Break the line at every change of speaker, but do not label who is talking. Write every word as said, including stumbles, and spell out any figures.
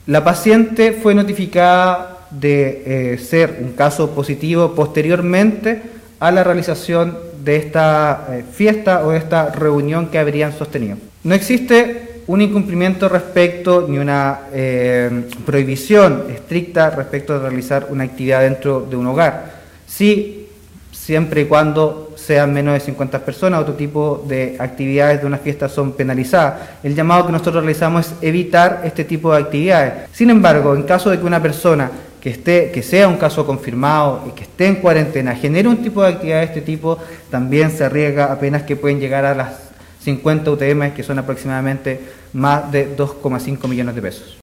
La paciente fue notificada de eh, ser un caso positivo posteriormente a la realización de esta eh, fiesta o de esta reunión que habrían sostenido. No existe un incumplimiento respecto ni una eh, prohibición estricta respecto de realizar una actividad dentro de un hogar. Sí, siempre y cuando sean menos de cincuenta personas, otro tipo de actividades de una fiesta son penalizadas. El llamado que nosotros realizamos es evitar este tipo de actividades. Sin embargo, en caso de que una persona que esté, que sea un caso confirmado y que esté en cuarentena, genere un tipo de actividad de este tipo, también se arriesga apenas que pueden llegar a las cincuenta U T M, que son aproximadamente más de dos coma cinco millones de pesos.